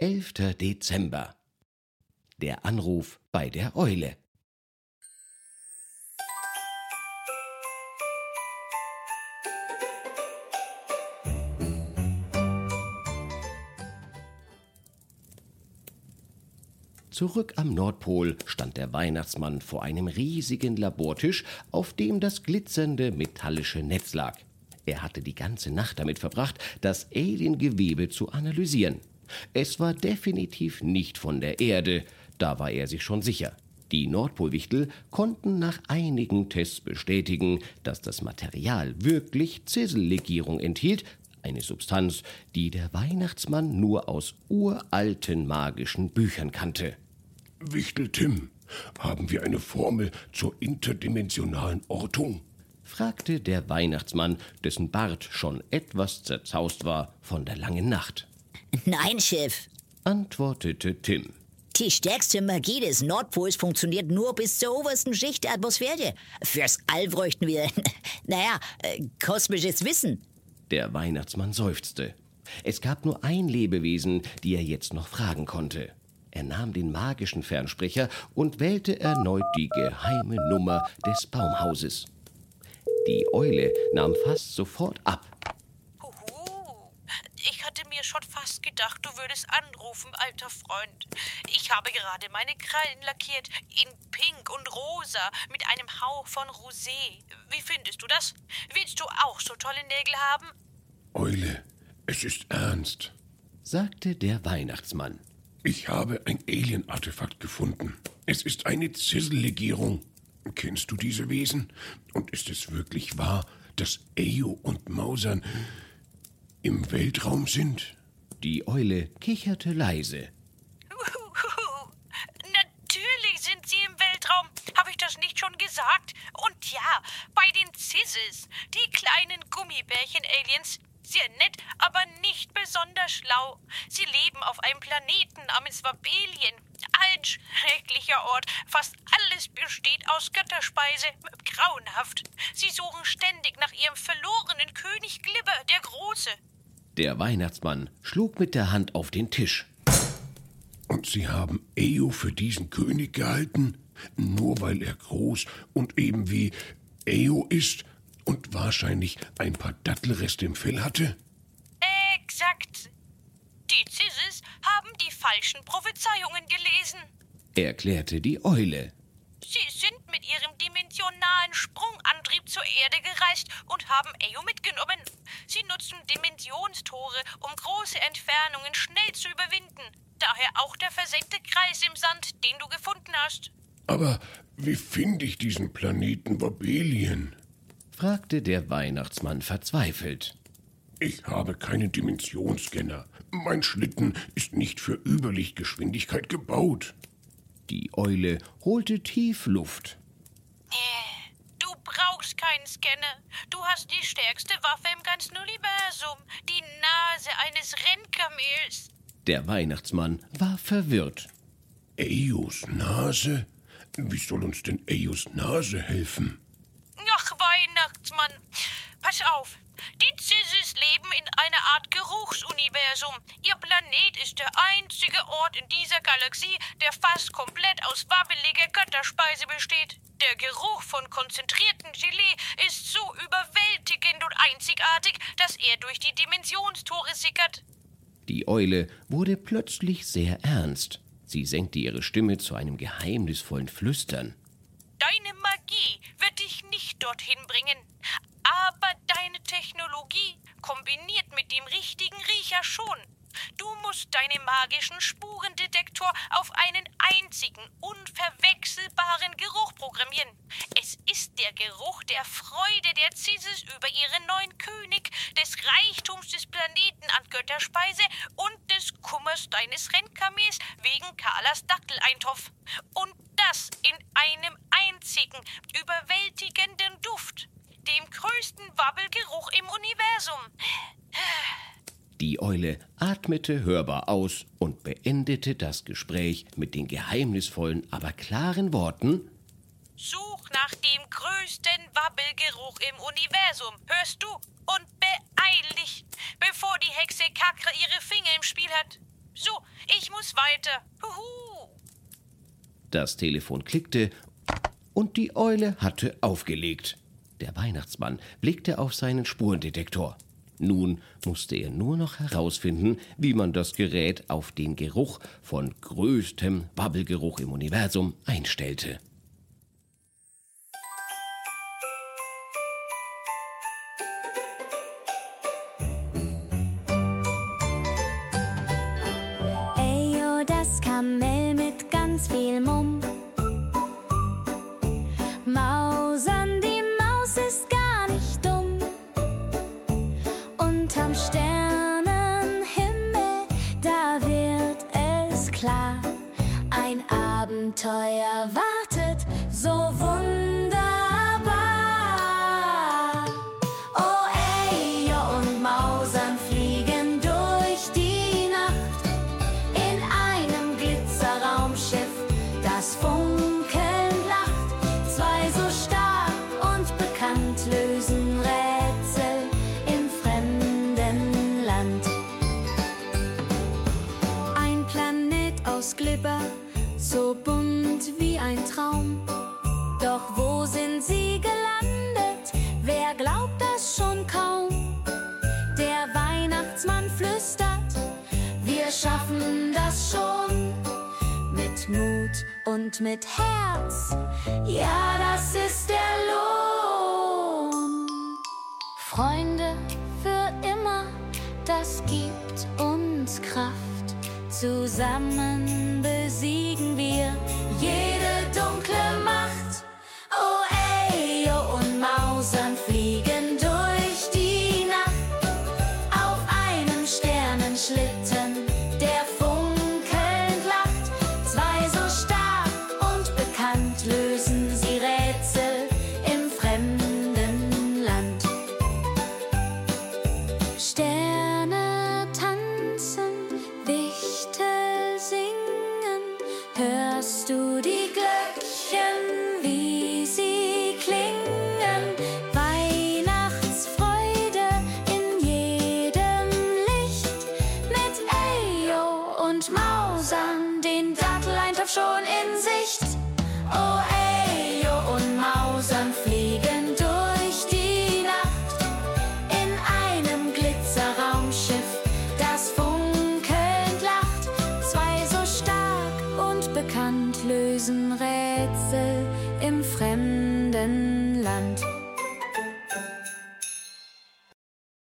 11. Dezember. Der Anruf bei der Eule. Zurück am Nordpol stand der Weihnachtsmann vor einem riesigen Labortisch, auf dem das glitzernde metallische Netz lag. Er hatte die ganze Nacht damit verbracht, das Aliengewebe zu analysieren. Es war definitiv nicht von der Erde, da war er sich schon sicher. Die Nordpolwichtel konnten nach einigen Tests bestätigen, dass das Material wirklich Zisellegierung enthielt, eine Substanz, die der Weihnachtsmann nur aus uralten magischen Büchern kannte. Wichtel Tim, haben wir eine Formel zur interdimensionalen Ortung? Fragte der Weihnachtsmann, dessen Bart schon etwas zerzaust war von der langen Nacht. Nein, Chef. Antwortete Tim. Die stärkste Magie des Nordpols funktioniert nur bis zur obersten Schicht der Atmosphäre. Fürs All bräuchten wir, kosmisches Wissen. Der Weihnachtsmann seufzte. Es gab nur ein Lebewesen, die er jetzt noch fragen konnte. Er nahm den magischen Fernsprecher und wählte erneut die geheime Nummer des Baumhauses. Die Eule nahm fast sofort ab. Ich hatte mir schon fast gedacht, du würdest anrufen, alter Freund. Ich habe gerade meine Krallen lackiert in Pink und Rosa mit einem Hauch von Rosé. Wie findest du das? Willst du auch so tolle Nägel haben? Eule, es ist ernst, sagte der Weihnachtsmann. Ich habe ein Alien-Artefakt gefunden. Es ist eine Zisellegierung. Kennst du diese Wesen? Und ist es wirklich wahr, dass Ejo und Mausern im Weltraum sind? Die Eule kicherte leise. Natürlich sind sie im Weltraum. Habe ich das nicht schon gesagt? Und ja, bei den Zizzes, die kleinen Gummibärchen-Aliens. Sehr nett, aber nicht besonders schlau. Sie leben auf einem Planeten namens Wabelien. Ein schrecklicher Ort. Fast alles besteht aus Götterspeise. Grauenhaft. Sie suchen ständig nach ihrem verlorenen König Glibber, der Große. Der Weihnachtsmann schlug mit der Hand auf den Tisch. Und Sie haben Ejo für diesen König gehalten? Nur weil er groß und eben wie Ejo ist? Und wahrscheinlich ein paar Dattelreste im Fell hatte? Exakt. Die Zizzes haben die falschen Prophezeiungen gelesen, erklärte die Eule. Sie sind mit ihrem dimensionalen Sprungantrieb zur Erde gereist und haben Ejo mitgenommen. Sie nutzen Dimensionstore, um große Entfernungen schnell zu überwinden. Daher auch der versenkte Kreis im Sand, den du gefunden hast. Aber wie finde ich diesen Planeten Wabelien? Fragte der Weihnachtsmann verzweifelt. Ich habe keinen Dimensionsscanner. Mein Schlitten ist nicht für Überlichtgeschwindigkeit gebaut. Die Eule holte tief Luft. Du brauchst keinen Scanner. Du hast die stärkste Waffe im ganzen Universum. Die Nase eines Rennkamels. Der Weihnachtsmann war verwirrt. Ejos Nase? Wie soll uns denn Ejos Nase helfen? Ach, Weihnachtsmann, pass auf. Die Zizzes leben in einer Art Geruchsuniversum. Ihr Planet ist der einzige Ort in dieser Galaxie, der fast komplett aus wabbeliger Götterspeise besteht. Der Geruch von konzentriertem Gelee ist so überwältigend und einzigartig, dass er durch die Dimensionstore sickert. Die Eule wurde plötzlich sehr ernst. Sie senkte ihre Stimme zu einem geheimnisvollen Flüstern. Deine Magie wird dich nicht dorthin bringen. Aber deine Technologie kombiniert mit dem richtigen Riecher schon. Du musst deinen magischen Spurendetektor auf einen einzigen, unverwechselbaren Geruch programmieren. Es ist der Geruch der Freude der Zizzes über ihren neuen König, des Reichtums des Planeten an Götterspeise und des Kummers deines Rennkamels wegen Carlas Datteleintopf. Und das in einem einzigen, überwältigenden Duft. Dem größten Wabbelgeruch im Universum. Die Eule atmete hörbar aus und beendete das Gespräch mit den geheimnisvollen, aber klaren Worten: Such nach dem größten Wabbelgeruch im Universum, hörst du? Und beeil dich, bevor die Hexe Kakra ihre Finger im Spiel hat. So, ich muss weiter. Huhu. Das Telefon klickte und die Eule hatte aufgelegt. Der Weihnachtsmann blickte auf seinen Spurendetektor. Nun musste er nur noch herausfinden, wie man das Gerät auf den Geruch von größtem Wabbelgeruch im Universum einstellte. Eyo, das Kamel mit ganz viel Mumm. Mausern, die Maus ist gar nicht dumm. Unterm Sternenhimmel, da wird es klar. Ein Abenteuer wartet so wunderbar. Oh, Eyo und Mausern fliegen durch die Nacht in einem Glitzerraumschiff, das funkelnd lacht. Zwei so stark und bekannt lösen Rätsel im fremden Land. Ein Planet aus Glibber, so bunt wie ein Traum. Doch wo sind sie gelandet? Wer glaubt das schon kaum? Der Weihnachtsmann flüstert, wir schaffen das schon. Mit Mut und mit Herz, ja, das ist der Lohn. Freunde für immer, das gibt uns Kraft. Zusammen besiegen wir jede dunkle Macht. Oh, Eyo und Mausern fliegen durch die Nacht auf einem Sternenschlitten, der funkelnd lacht. Zwei so stark und bekannt lösen sie Rätsel im fremden Land. Sterne tanzen, Wichtel singen. Hörst du die Glöckchen, wie sie klingen? Weihnachtsfreude in jedem Licht. Mit Eyo und Mausern den Datteleintopf schon in